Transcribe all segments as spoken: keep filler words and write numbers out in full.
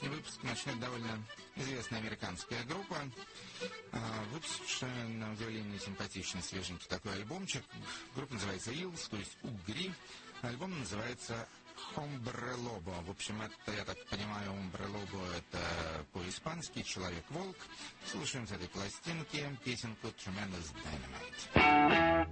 сегодняшний выпуск начнет довольно известная американская группа, выпустившая, на удивление, симпатичный, свеженький такой альбомчик. Группа называется Eels, то есть Угри. Альбом называется Hombre Lobo. В общем, это, я так понимаю, Hombre Lobo — это по-испански «Человек-волк». Слушаем с этой пластинки песенку Tremendous Dynamite.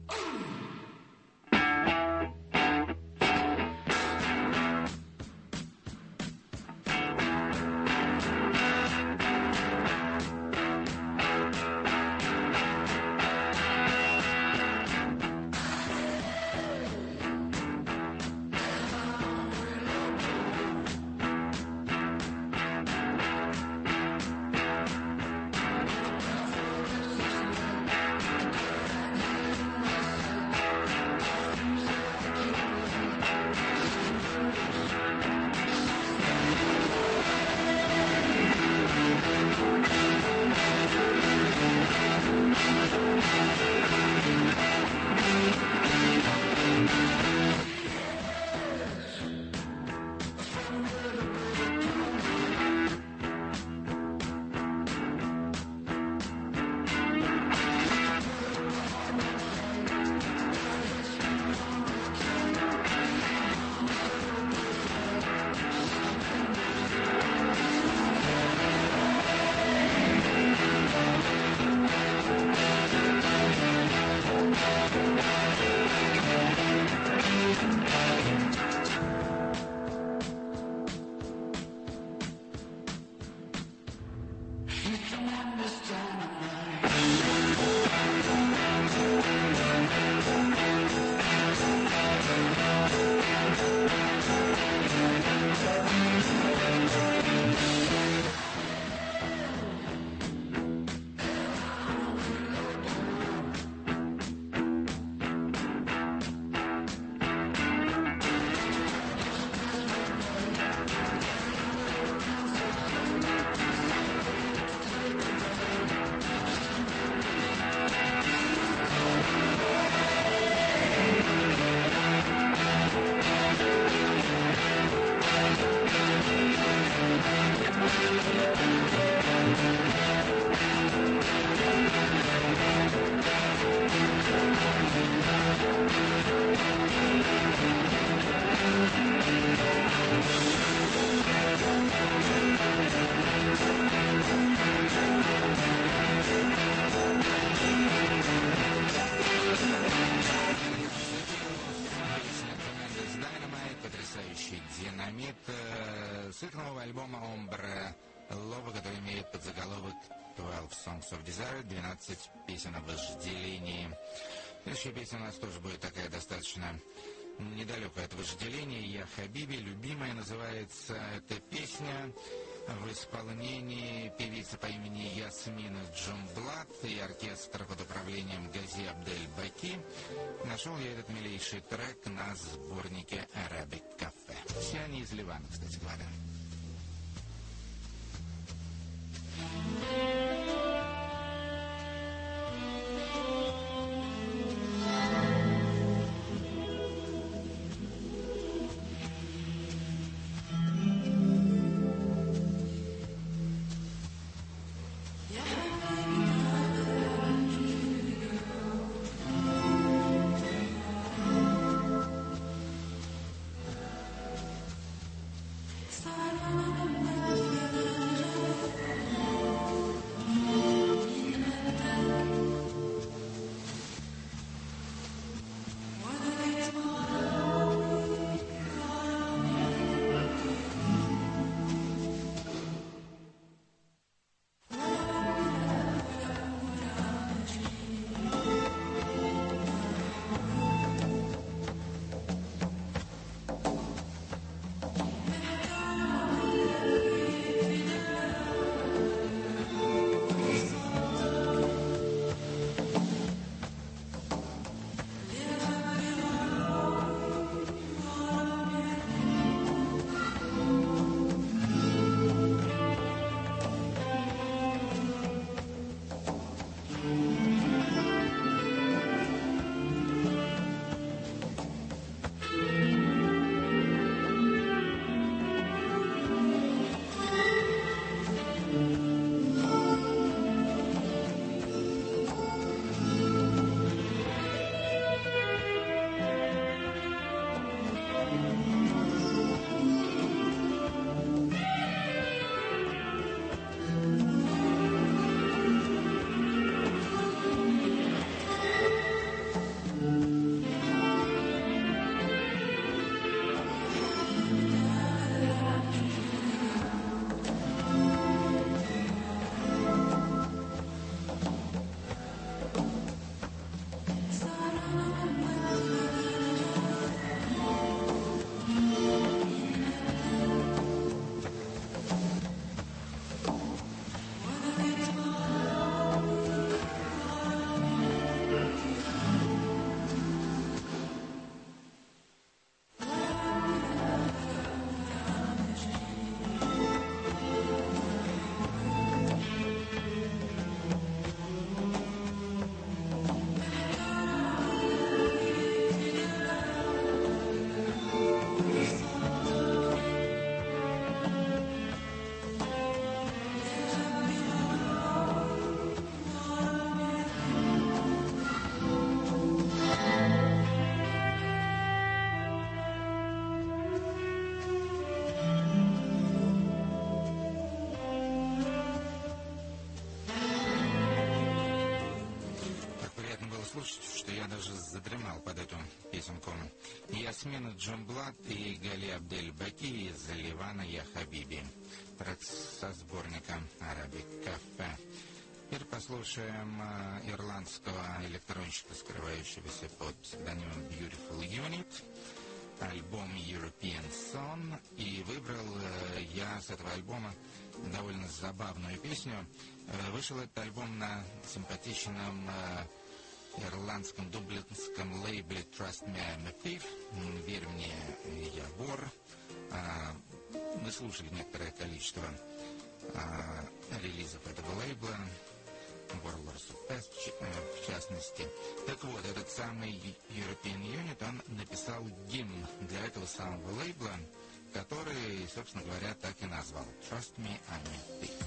С их нового альбома Hombre Lobo, который имеет подзаголовок twelve Songs of Desire, двенадцать песен о вожделении. Следующая песня у нас тоже будет такая достаточно недалекая от вожделения. «Я Хабиби», любимая, называется эта песня в исполнении певицы по имени Ясмина Джумблат и оркестр под управлением Гази Абдель Баки. Нашел я этот милейший трек на сборнике Arabic Cafe. Все они из Ливана, кстати говоря. Start послушать, что я даже задремал под эту песенку. Ясмина Джамблат и Гали Абдель-Баки из Ливана Я Хабиби. Трек со сборника Arabic Cafe. Теперь послушаем э, ирландского электронщика, скрывающегося под псевдонимом Beautiful Unit, альбом European Son, и выбрал э, я с этого альбома довольно забавную песню. Э, вышел этот альбом на симпатичном э, ирландском дублинском лейбле Trust Me, I'm a Thief, «Верь мне, я вор». Э, мы слушали некоторое количество э, релизов этого лейбла, Warlords of Past, в частности. Так вот, этот самый European Unit, он написал гимн для этого самого лейбла, который, собственно говоря, так и назвал Trust Me, I'm a Thief.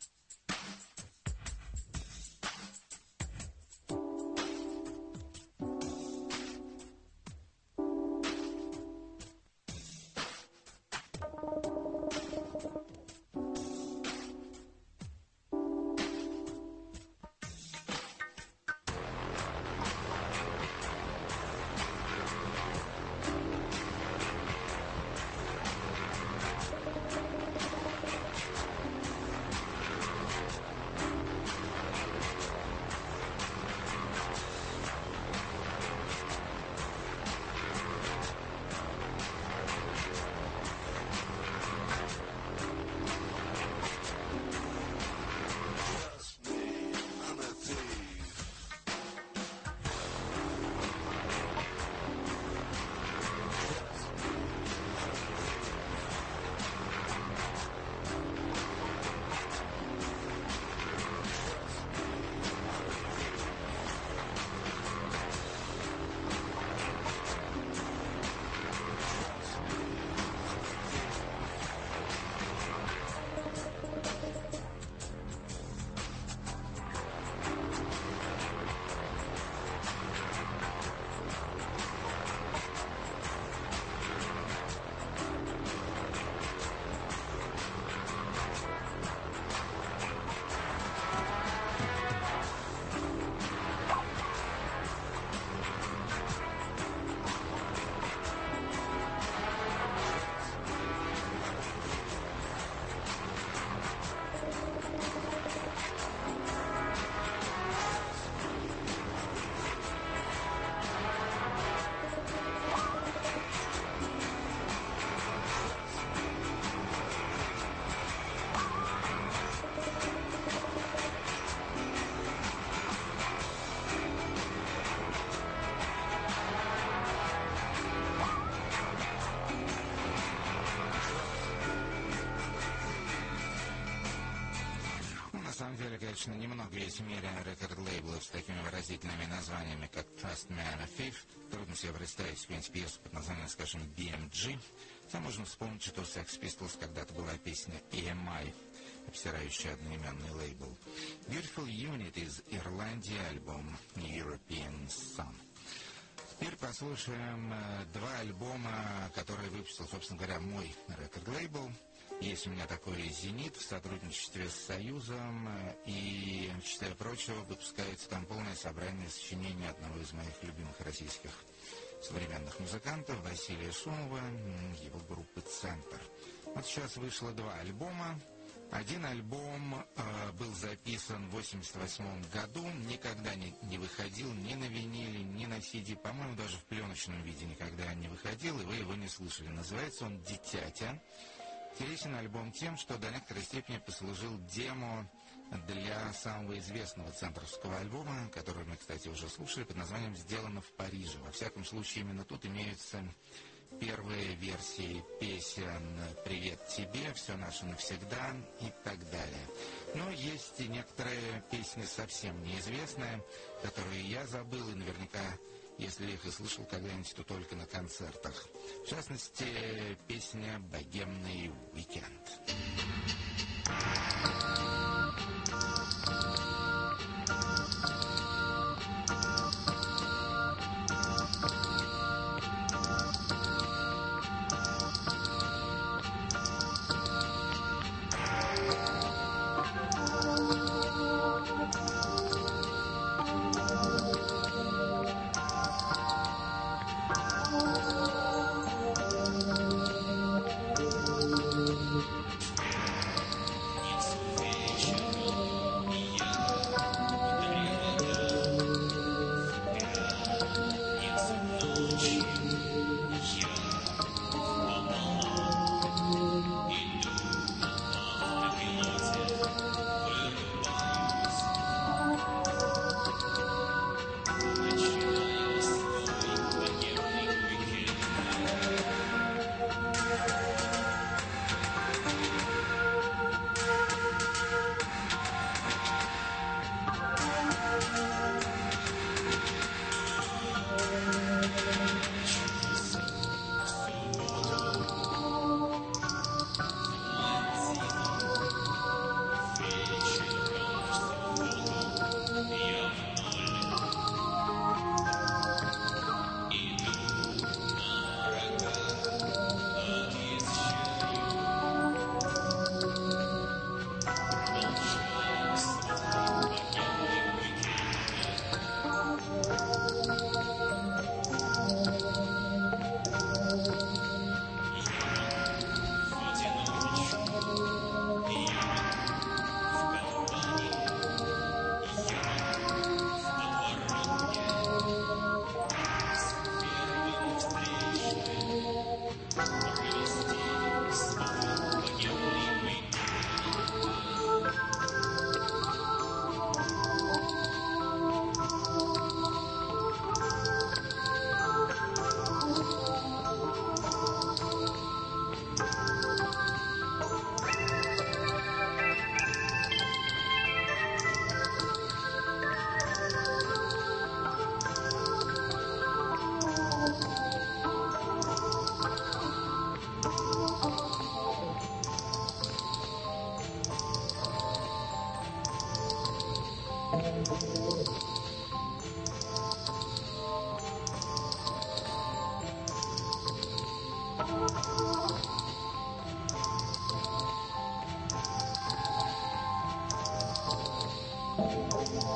Конечно, немного есть в мире рекорд-лейблов с такими выразительными названиями, как Trust Me, I'm a Thief. Трудно себе представить, в принципе, пьесу под названием, скажем, би эм джи. Хотя можно вспомнить, что у Sex Pistols когда-то была песня и эм ай, обсирающая одноименный лейбл. Beautiful Unit из Ирландии, альбом European Son. Теперь послушаем э, два альбома, которые выпустил, собственно говоря, мой рекорд-лейбл. Есть у меня такой «Зенит» в сотрудничестве с «Союзом», и, в числе прочего, выпускается там полное собрание сочинений одного из моих любимых российских современных музыкантов Василия Шумова, его группы «Центр». Вот сейчас вышло два альбома. Один альбом э, был записан в восемьдесят восьмом году, никогда не, не выходил ни на виниле, ни на си ди, по-моему, даже в пленочном виде никогда не выходил, и вы его не слышали. Называется он «Дитятя». Интересен альбом тем, что до некоторой степени послужил демо для самого известного центровского альбома, который мы, кстати, уже слушали, под названием «Сделано в Париже». Во всяком случае, именно тут имеются первые версии песен «Привет тебе», «Все наше навсегда» и так далее. Но есть и некоторые песни совсем неизвестные, которые я забыл, и наверняка, если их и слышал когда-нибудь, то только на концертах. В частности, песня «Богемный уикенд».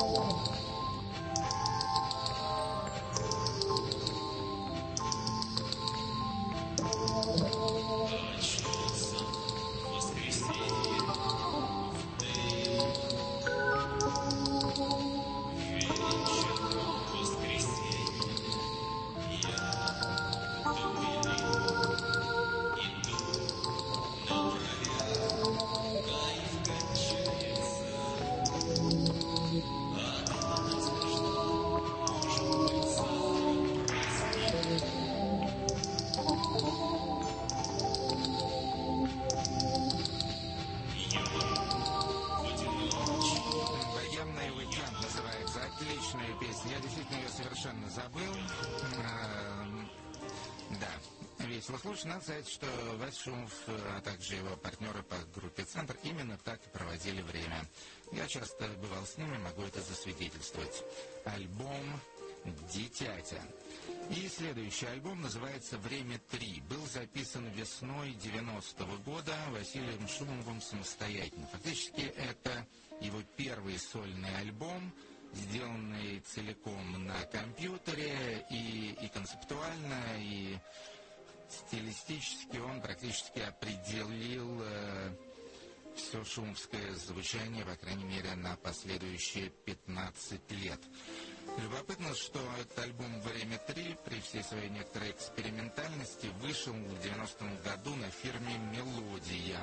Надо сказать, что Вась Шумов, а также его партнеры по группе «Центр» именно так и проводили время. Я часто бывал с ними, могу это засвидетельствовать. Альбом «Дитятя». И следующий альбом называется «Время три». Был записан весной девяностого года Василием Шумовым самостоятельно. Фактически это его первый сольный альбом, сделанный целиком на компьютере, и, и концептуально, и стилистически он практически определил э, все шумовское звучание, по крайней мере, на последующие пятнадцать лет. Любопытно, что этот альбом «Время три» при всей своей некоторой экспериментальности вышел в девяностом году на фирме «Мелодия».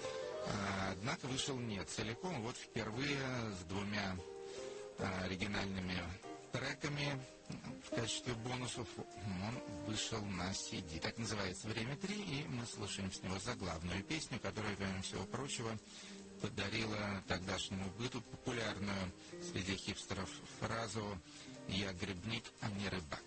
Однако вышел не целиком, вот впервые с двумя оригинальными треками в качестве бонусов он вышел на си ди. Так называется «Время три», и мы слушаем с него заглавную песню, которая, кроме всего прочего, подарила тогдашнему быту популярную среди хипстеров фразу «Я грибник, а не рыбак».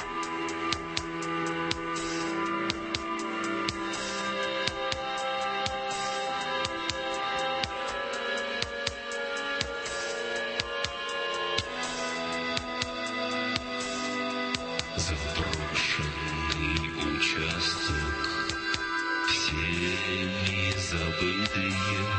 Заброшенный участок, всеми забытые,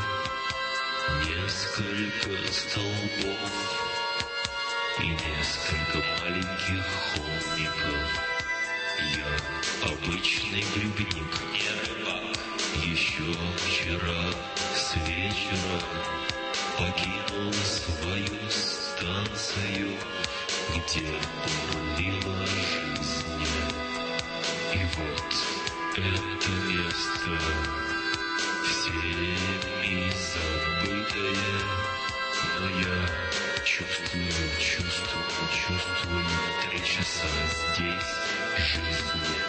несколько столбов и несколько маленьких холмиков. Я обычный грибник, не рыбак. Еще вчера с вечера покинул свою станцию, где бурлила жизнь. И вот это место, всеми забытое, но я чувствую, чувствую, чувствую три часа здесь жизни.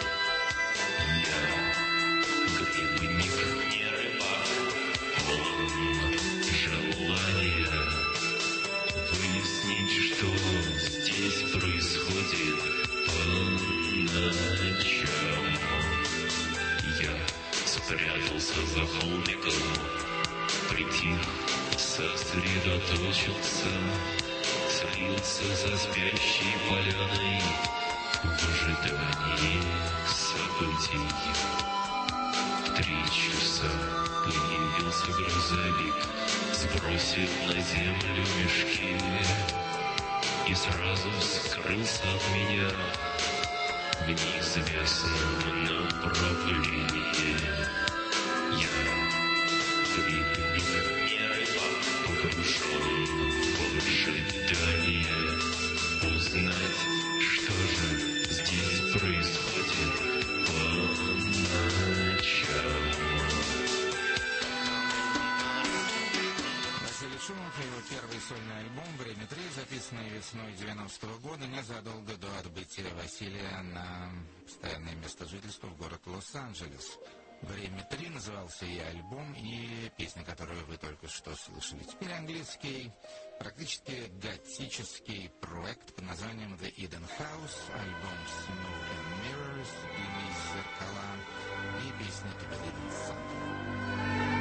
Я грибник, не рыбак, полон желания выяснить, что здесь происходит по ночам. Я спрятался за холмиком, притих, сосредоточился, слился за спящей поляной в ожидании событий. В три часа появился грузовик, сбросив на землю мешки, и сразу скрылся от меня в неизвестном направлении. Я грибник, не рыбак, погружен в ожидание узнать, что же здесь происходит по ночам. Шумов и его первый сольный альбом «Время три», записанный весной девяностого года, незадолго до отбытия Василия на постоянное место жительства в город Лос-Анджелес. «Время три» назывался и альбом, и песня, которую вы только что слышали. Теперь английский, практически готический проект под названием «The Eden House», альбом «Smoke and Mirrors», «Дым и зеркала» и песня «To Believe in Something».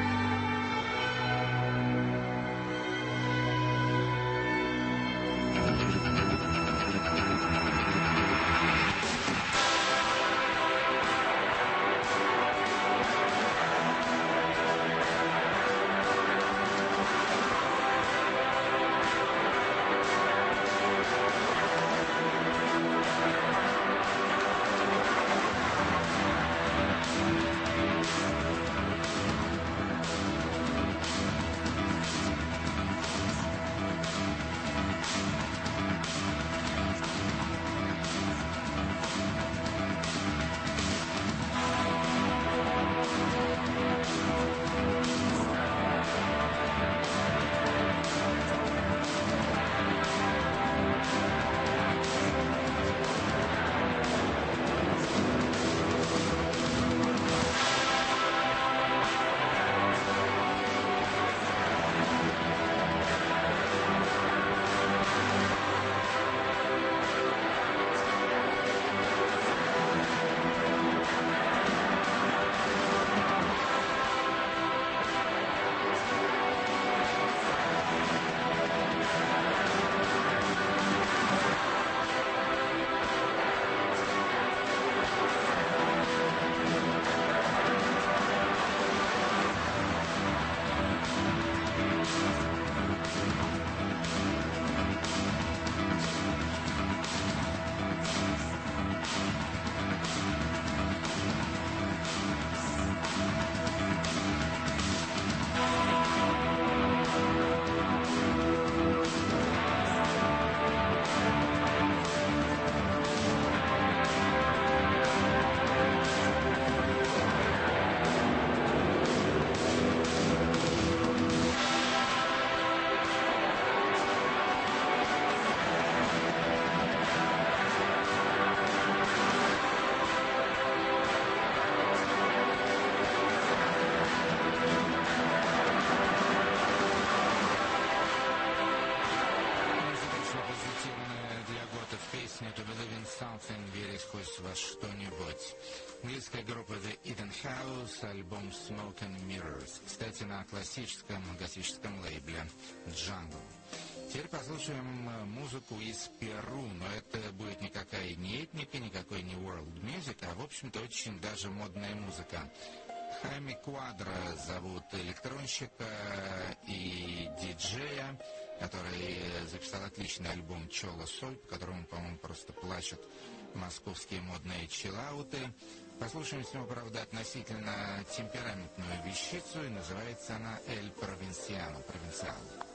Something, верить хоть во что-нибудь. Английская группа The Eden House, альбом Smoke and Mirrors. Кстати, на классическом готическом лейбле Jungle. Теперь послушаем музыку из Перу, но это будет никакая не этника, никакой не world music, а, в общем-то, очень даже модная музыка. Хайме Квадро зовут электронщика и диджея, который записал отличный альбом «Чоло Сой», по которому, по-моему, просто плачут московские модные чиллауты. Послушаем с него, правда, относительно темпераментную вещицу, и называется она «Эль Провинсиано», «Провинциал».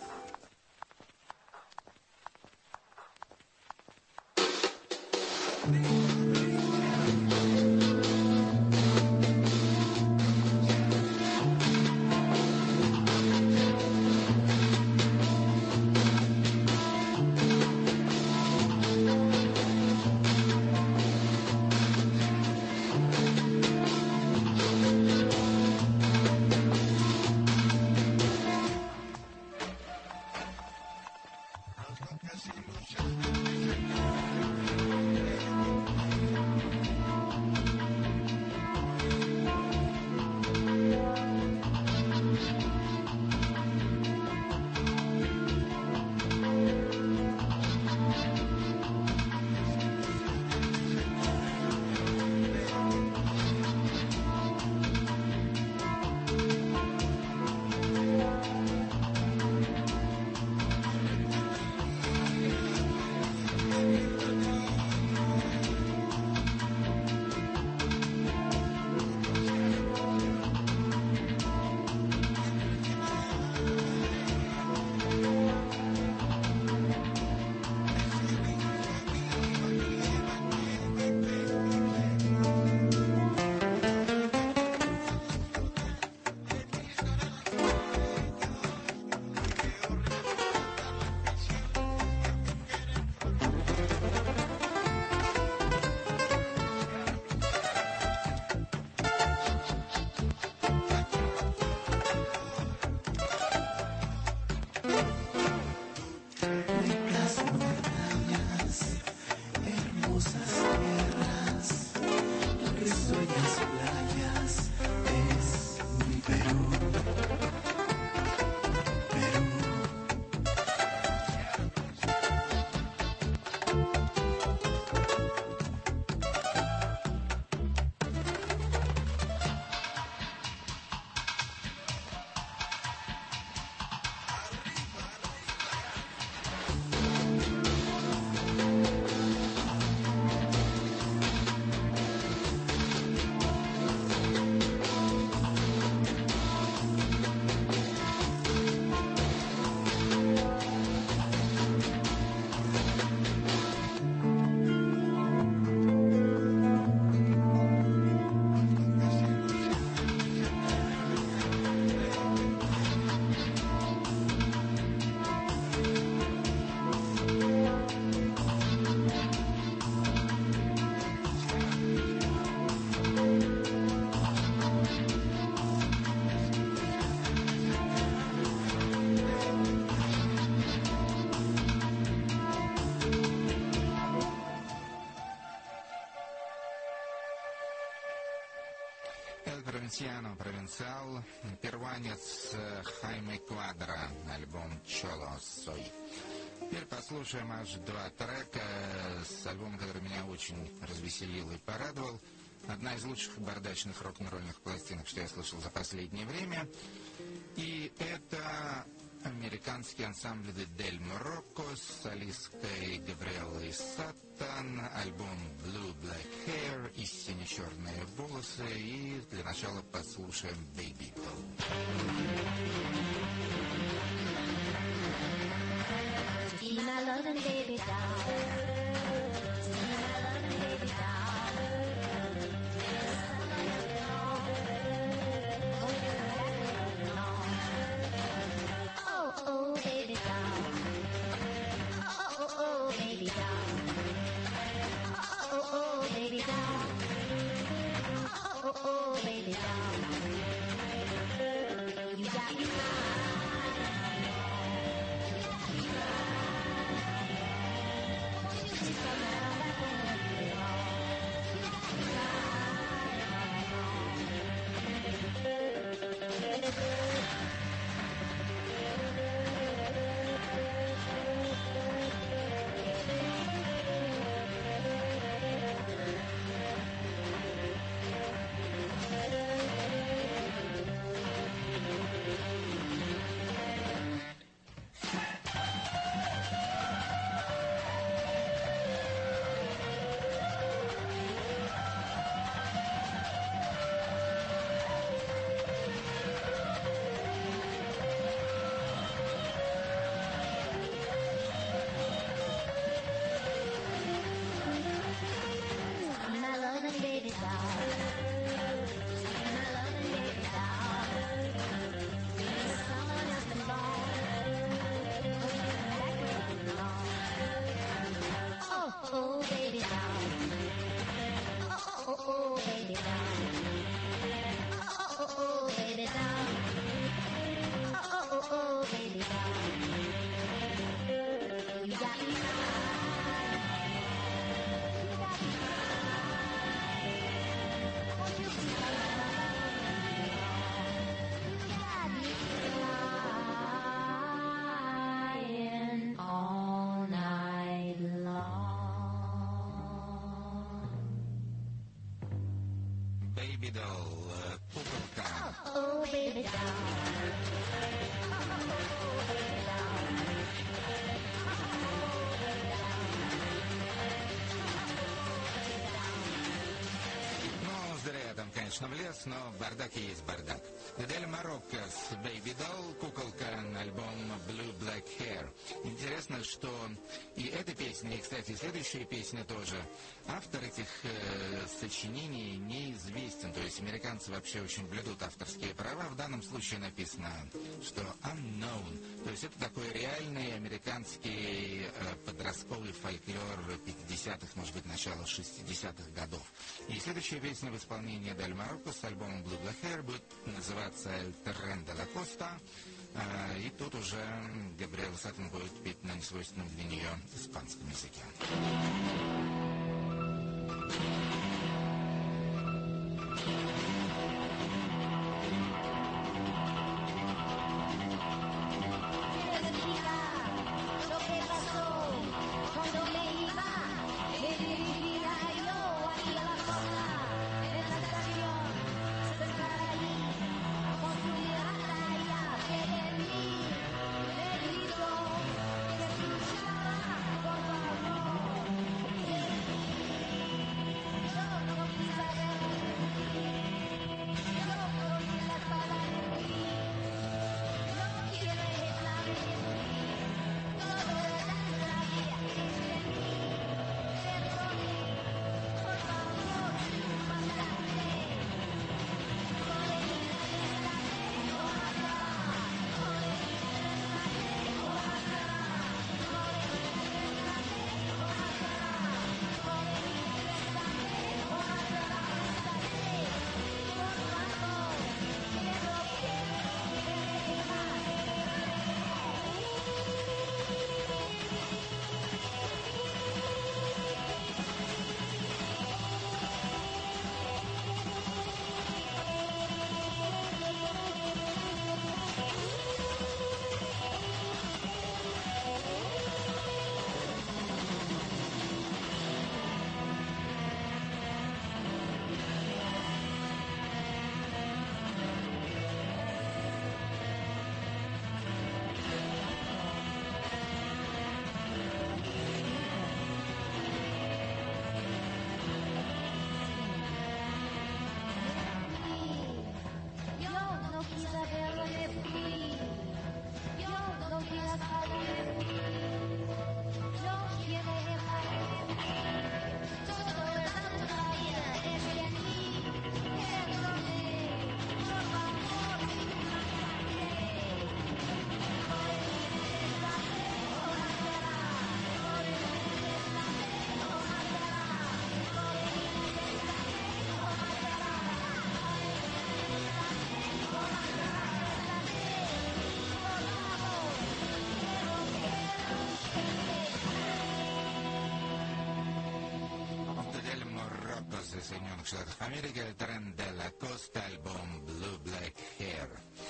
Провинсиано, провинциал, перуанец Хайме Квадро, альбом «Чоло Сой». Теперь послушаем аж два трека с альбома, который меня очень развеселил и порадовал. Одна из лучших бардачных рок-н-ролльных пластинок, что я слышал за последнее время. И это американский ансамбль «Дель Морокко» с солисткой Габриэллой Саттон, альбом «Blue Black Hair» и «Сине-черные волосы». И для начала послушаем «Baby». Baby Doll, э, куколка. Oh, baby doll. Oh, baby doll. Ну, зря я там, конечно, влез, но бардак и есть бардак. Дель Мароккос, Baby Doll, куколка, альбом Blue Black Hair. Интересно, что и эта песня, и, кстати, и следующая песня тоже, автор этих э, сочинений неизвестен. То есть американцы вообще очень блюдут авторские права. В данном случае написано, что unknown. То есть это такой реальный американский э, подростковый фольклор пятидесятых, может быть, начала шестидесятых годов. И следующая песня в исполнении Дель Мароккос с альбомом Blue Black Hair будет называться «El Tren de la Costa». А, и тут уже Габриэла Саттон будет петь на несвойственном для нее испанском языке. Соединенных Штатах Америки, «El Tren de la Costa», альбом Blue Black Hair.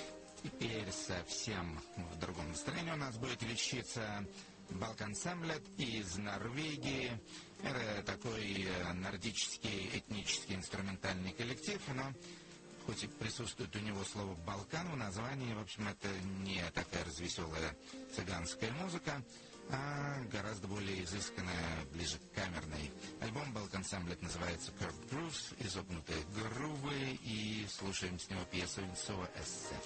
Теперь совсем в другом настроении у нас будет вещица Балкансамблет из Норвегии. Это такой нордический этнический инструментальный коллектив, но хоть и присутствует у него слово «Балкан» в названии, в общем, это не такая развеселая цыганская музыка, а гораздо более изысканная, ближе к камерной. Альбом Балкансамблет называется «Curved Grooves», изогнутые грувы, и слушаем с него пьесу «Инсо Эссе».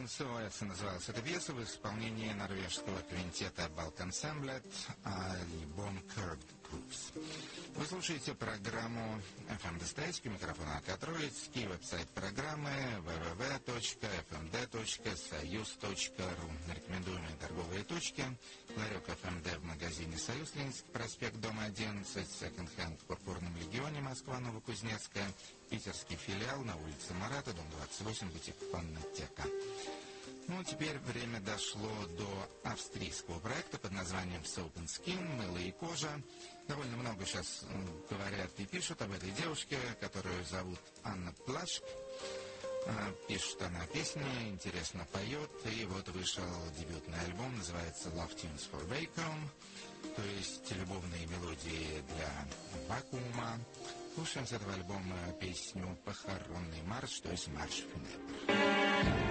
King S O S называлась эта пьеса в исполнении норвежского квинтета Balkansemblet, альбом Curved Grooves. Вы слушаете программу эф эм Достоевский, микрофон Аркадий Троицкий, веб-сайт программы дабл ю дабл ю дабл ю точка эф эм дэ точка союз точка ру. Рекомендуемые торговые точки: ларек эф эм дэ в магазине «Союз», Ленинский проспект, дом одиннадцать, секонд-хенд в Пурпурном регионе, Москва, Новокузнецкая, питерский филиал на улице Марата, дом двадцать восемь, бутик «Фонотека». Ну, теперь время дошло до австрийского проекта под названием Soap and Skin, мыло и кожа. Довольно много сейчас говорят и пишут об этой девушке, которую зовут Анна Плашк. Пишет она песни, интересно поет, и вот вышел дебютный альбом, называется Love Tunes for Vacuum, то есть любовные мелодии для вакуума. Слушаем с этого альбома песню «Похоронный марш», то есть «Марш фунебр».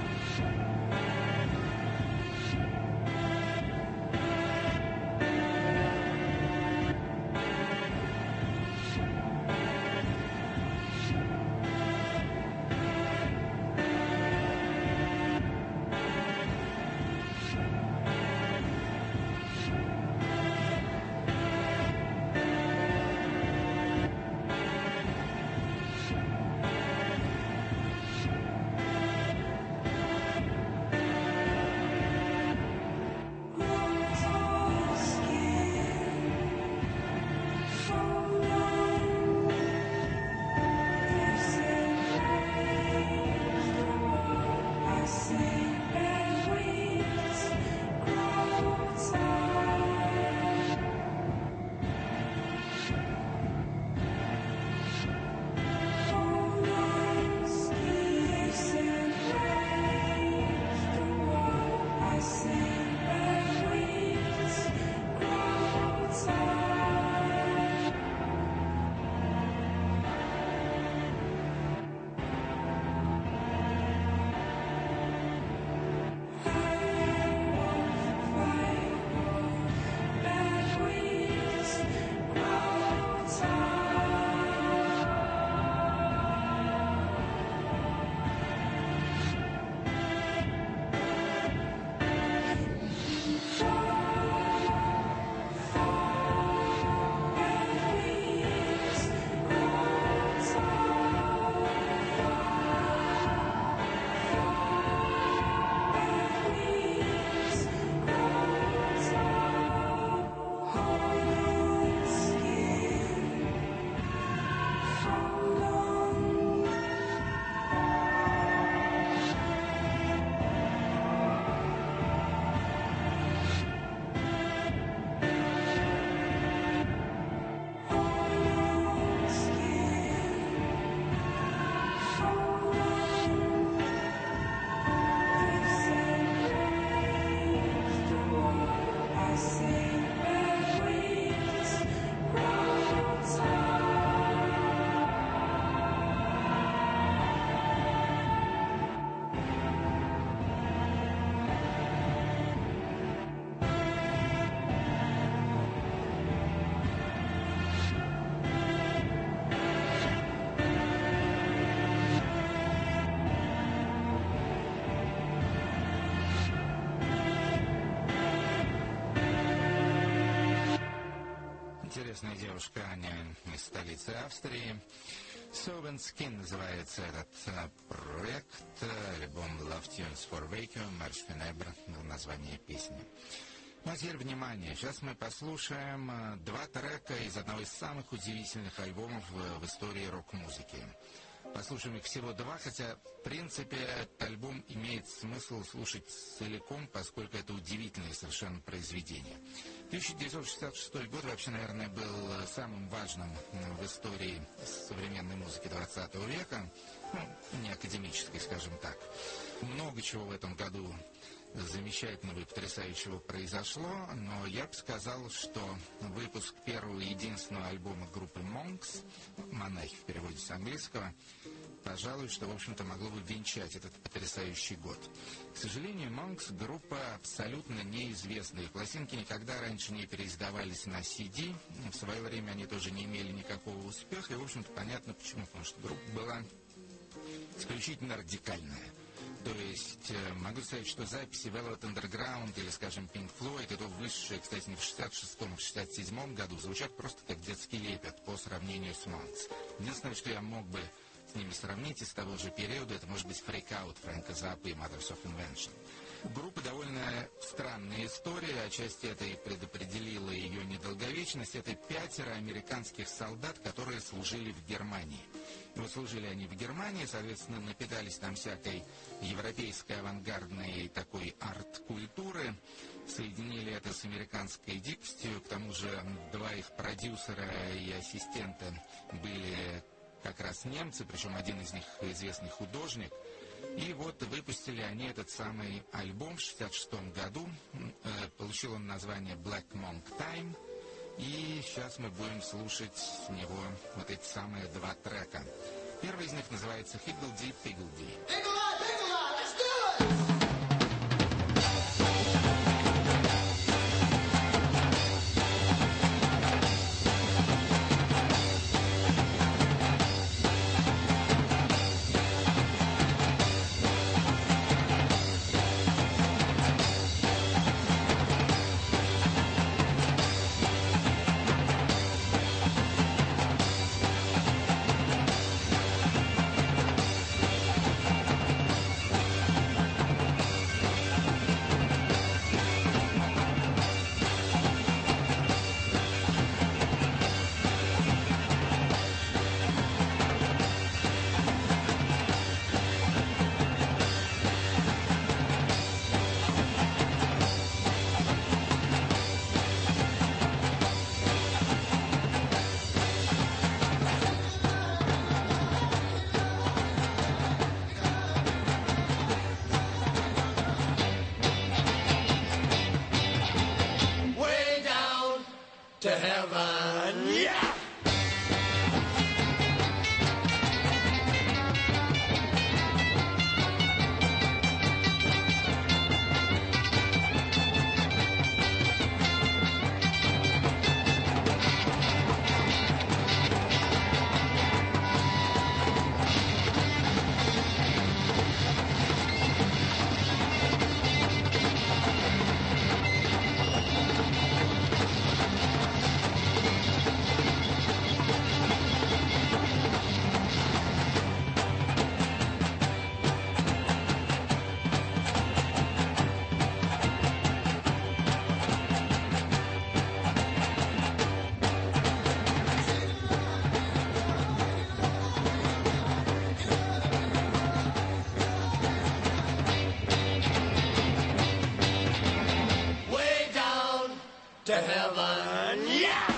Интересная девушка Аня из столицы Австрии. Soap and Skin называется этот а, проект. Альбом Love Tunes for Vacuum, Марш фунебр, название песни. Ну а теперь внимание, сейчас мы послушаем а, два трека из одного из самых удивительных альбомов в, в истории рок-музыки. Послушаем их всего два, хотя, в принципе, этот альбом имеет смысл слушать целиком, поскольку это удивительное совершенно произведение. тысяча девятьсот шестьдесят шестой год вообще, наверное, был самым важным в истории современной музыки двадцатого века, ну, не академической, скажем так. Много чего в этом году замечательного и потрясающего произошло, но я бы сказал, что выпуск первого и единственного альбома группы Monks, монахи в переводе с английского, пожалуй, что, в общем-то, могло бы венчать этот потрясающий год. К сожалению, Monks — группа абсолютно неизвестная. Пластинки никогда раньше не переиздавались на си ди. В свое время они тоже не имели никакого успеха. И, в общем-то, понятно почему. Потому что группа была исключительно радикальная. То есть э, могу сказать, что записи Velvet Underground или, скажем, Pink Floyd, это высшие, кстати, не в шестьдесят шестом, а в шестьдесят седьмом году, звучат просто как детский лепет по сравнению с Monks. Единственное, что я мог бы с ними сравнить из того же периода, это может быть Freak Out Фрэнка Заппа и Mothers of Invention. У группы довольно странная история, отчасти это и предопределило ее недолговечность. Это пятеро американских солдат, которые служили в Германии. И вот служили они в Германии, соответственно, напитались там всякой европейской авангардной такой арт-культуры, соединили это с американской дикостью, к тому же два их продюсера и ассистента были как раз немцы, причем один из них известный художник. И вот выпустили они этот самый альбом в шестьдесят шестом году. Э, получил он название Black Monk Time. И сейчас мы будем слушать с него вот эти самые два трека. Первый из них называется Higgledy Piggledy. To heaven, yeah! To heaven, yeah!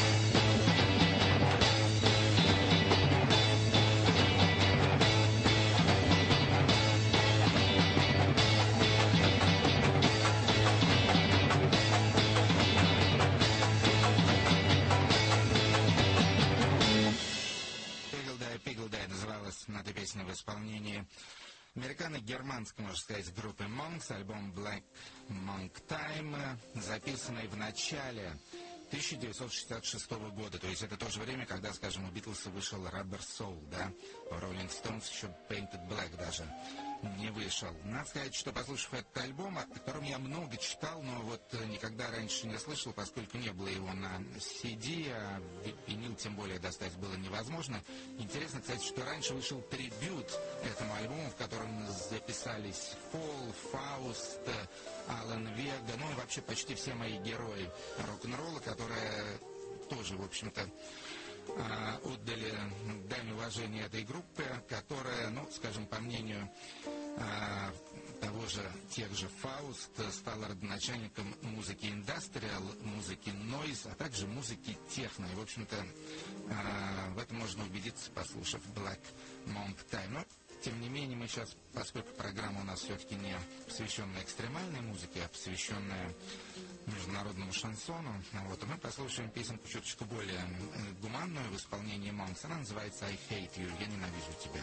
Piggledy Piggledy называлась эта песня в исполнении американо-германской, можно сказать, группы Monks, альбом Black Monk Time, записанный в начале тысяча девятьсот шестьдесят шестого года. То есть это то же время, когда, скажем, у Битлз вышел Rubber Soul, да, у Rolling Stones еще Painted Black даже не вышел. Надо сказать, что, послушав этот альбом, о котором я много читал, но вот никогда раньше не слышал, поскольку не было его на си ди, а винил тем более достать было невозможно. Интересно, кстати, что раньше вышел трибют этому альбому, в котором записались Пол, Фауст, Алан Вега, ну и вообще почти все мои герои рок-н-ролла, которые тоже, в общем-то, отдали дань уважения этой группе, которая, ну, скажем, по мнению а, того же, тех же Фауст, стала родоначальником музыки индастриал, музыки нойз, а также музыки техно. И, в общем-то, а, в этом можно убедиться, послушав Black Monk Time. Но, тем не менее, мы сейчас, поскольку программа у нас все-таки не посвященная экстремальной музыке, а посвященная международному шансону, вот, мы послушаем песенку чуточку более гуманную в исполнении Monks. Она называется «I Hate You», «Я ненавижу тебя».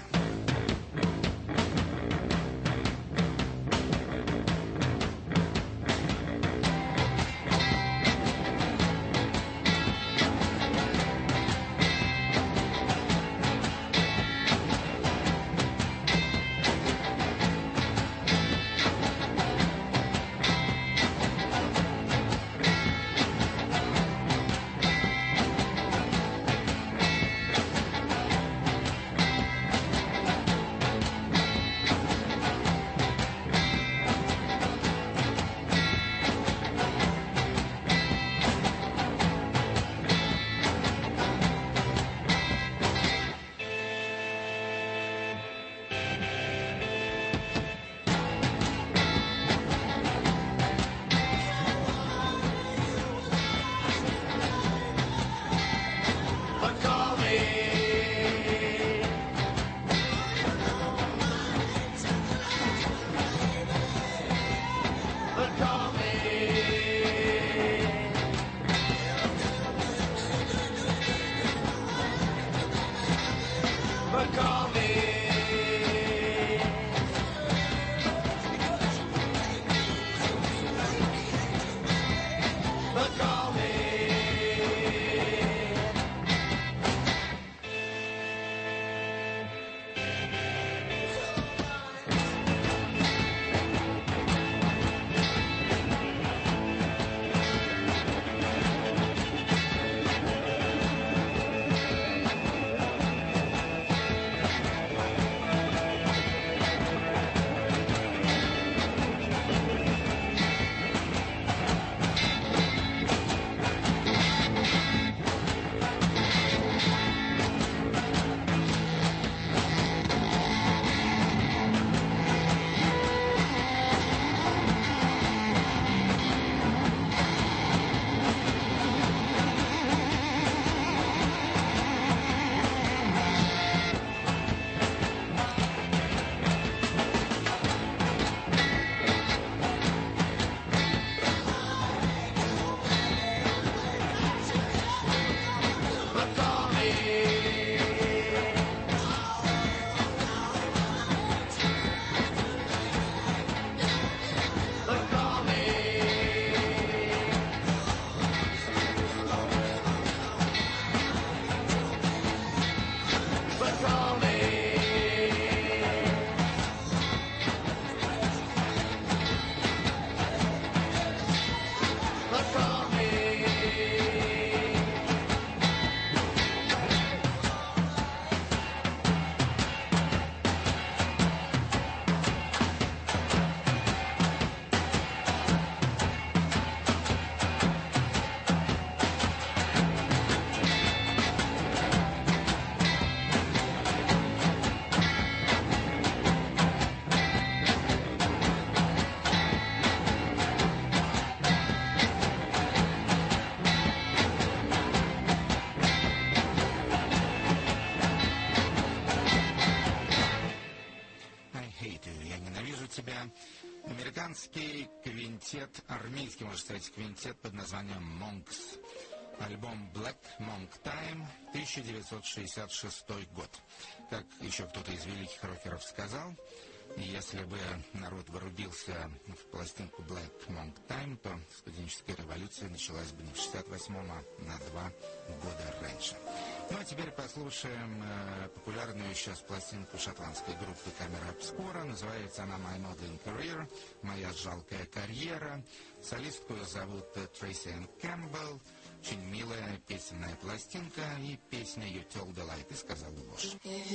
квинтет, армейский, можно сказать, квинтет под названием Monks. Альбом Black Monk Time, тысяча девятьсот шестьдесят шестой год. Как еще кто-то из великих рокеров сказал, если бы народ вырубился в пластинку Black Monk Time, то студенческая революция началась бы не в шестьдесят восьмом, а на два года раньше. Ну а теперь послушаем э, популярную сейчас пластинку шотландской группы Камера Обскура. Называется она My Modeling Career, моя жалкая карьера. Солистку зовут Трейси Энн Кэмпбелл. Очень милая песенная пластинка и песня You Told the Lie, ты сказал ложь.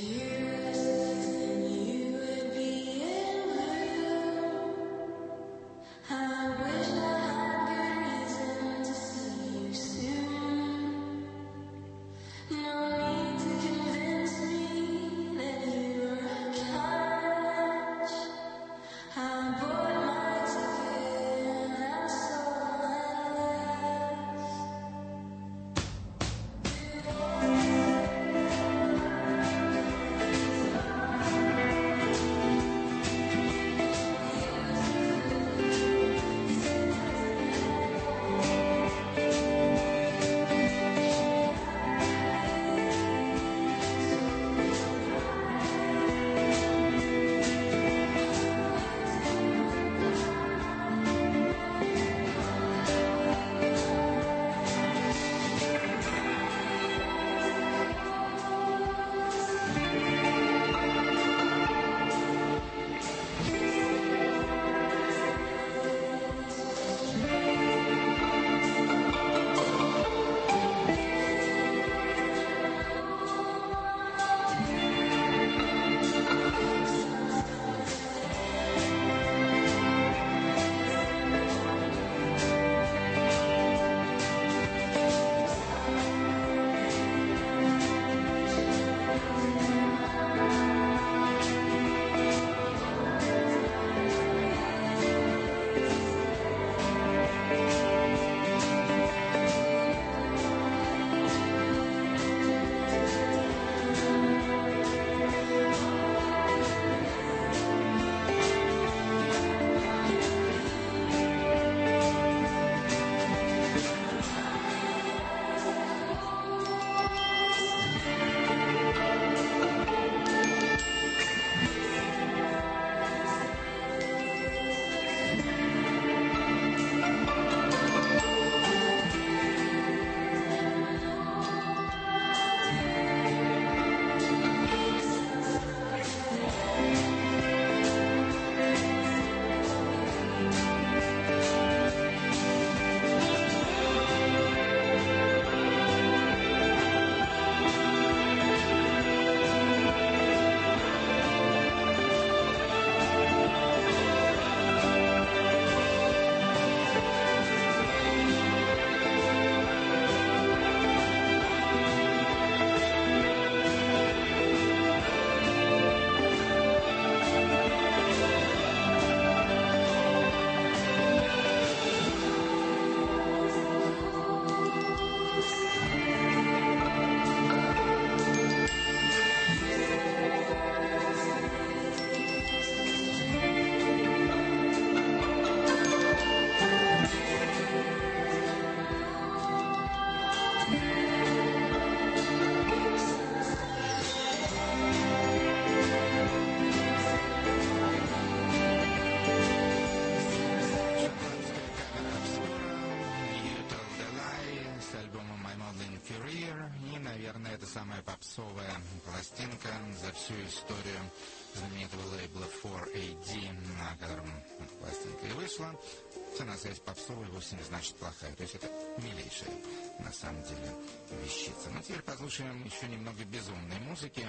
Самая попсовая пластинка за всю историю знаменитого лейбла фор эй ди, на котором пластинка и вышла. Цена связь попсовая вовсе не значит плохая. То есть это милейшая, на самом деле, вещица. Но теперь послушаем еще немного безумной музыки.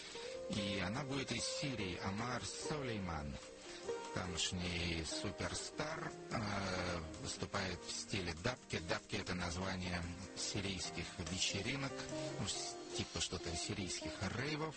И она будет из Сирии. Амар Сулейман, тамошний суперстар, э, выступает в стиле дабки. Дабки — это название сирийских вечеринок, ну, типа что-то сирийских рейвов.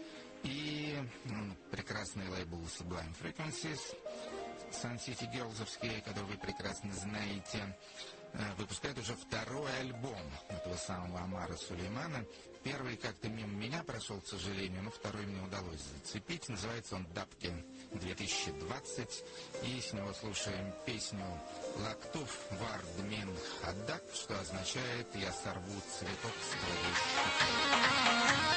И ну, прекрасный лейбл Sublime Frequencies, Sun City Girls'овский, который вы прекрасно знаете. выпускает уже второй альбом этого самого Омара Сулеймана. Первый как-то мимо меня прошел, к сожалению, но второй мне удалось зацепить. Называется он «Дапки две тысячи двадцать». И с него слушаем песню «Лактуф вард мин хаддак», что означает «Я сорву цветок с твоей щеки».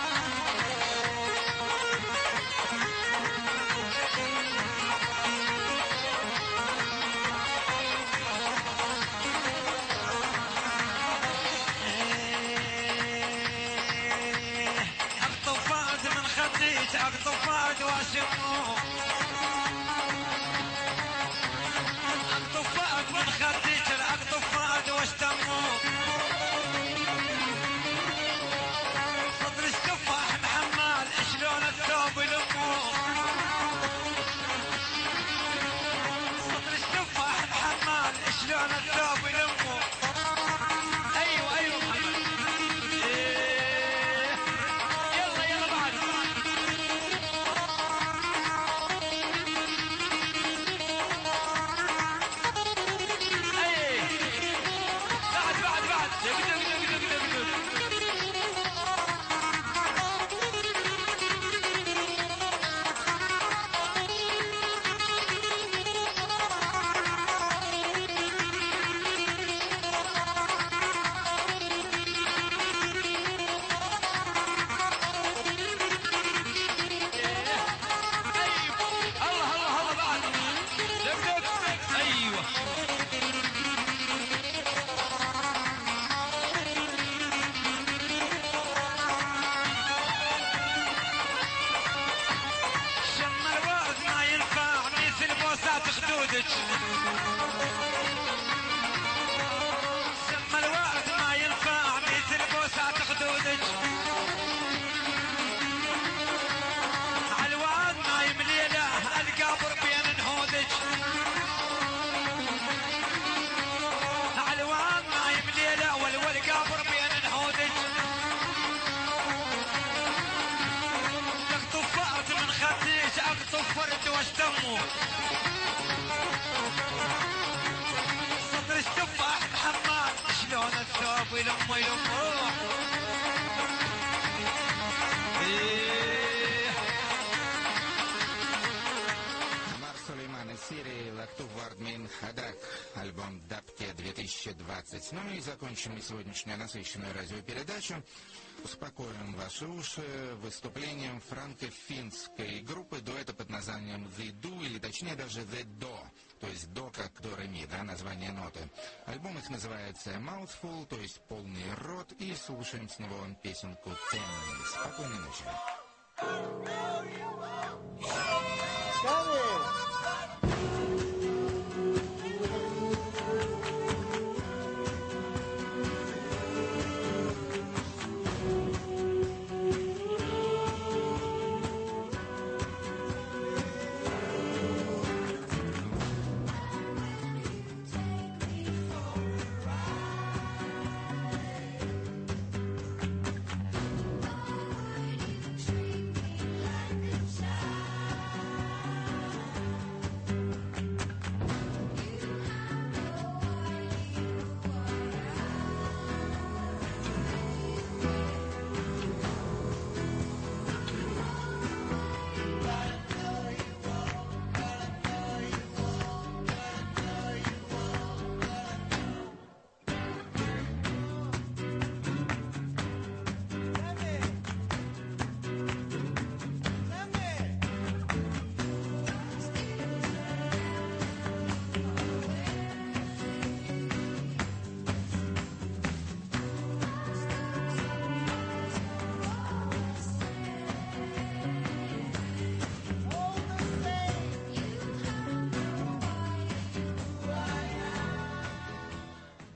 اقطف فؤاد واشمه اقطف فؤاد من خديك اقطف فؤاد واشتمه صدر التفاح محمال شلون الثوب يلمه صدر التفاح محمال شلون الثوب يلمه ايوه ايوه سم الورد ما ينفع مثل بوسات خدودك عالواد ما يملي له القبر بين نهودك عالواد ما يملي له والقبر بين نهودك تقطف فرد من خديك اقطف فرد واشتمه التفاح محمد شلون الثوب يلم يلمه Омар Сулейман из серии «Лактуф вард мин хаддак», альбом «Дапки две тысячи двадцать». Ну и закончим мы сегодняшнюю насыщенную радиопередачу. Успокоим ваши уши выступлением франко-финской группы дуэта под названием «The Do», или точнее даже «The Do», то есть «до» как «до ре ми», да, название ноты. Альбом их называется «Mouthful», то есть «полный рот», и слушаем с него песенку «Ten». Спокойной ночи. Come in.